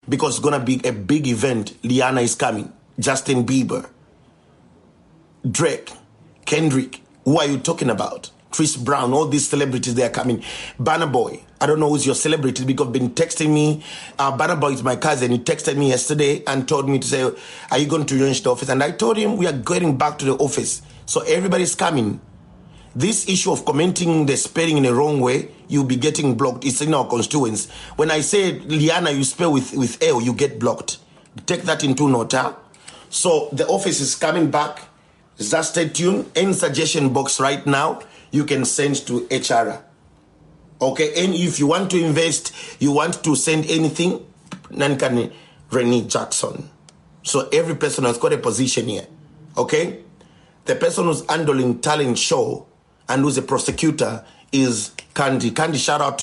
because it's going to be a big event. Liana is coming. Justin Bieber. Drake. Kendrick. Who are you talking about? Chris Brown. All these celebrities, they are coming. Burna Boy. I don't know who's your celebrity because you've been texting me. Burna Boy is my cousin. He texted me yesterday and told me to say, are you going to launch the office? And I told him we are going back to the office. So everybody's coming. This issue of commenting the spelling in a wrong way, you'll be getting blocked. It's in our constituents. When I say Liana, you spell with L, you get blocked. Take that into note. Huh? So the office is coming back. Just stay tuned. Any suggestion box right now, you can send to HR. Okay, and if you want to invest, you want to send anything, Nankani Renee Jackson. So every person has got a position here. Okay? The person who's handling talent show and who's a prosecutor is Candy. Candy, shout out.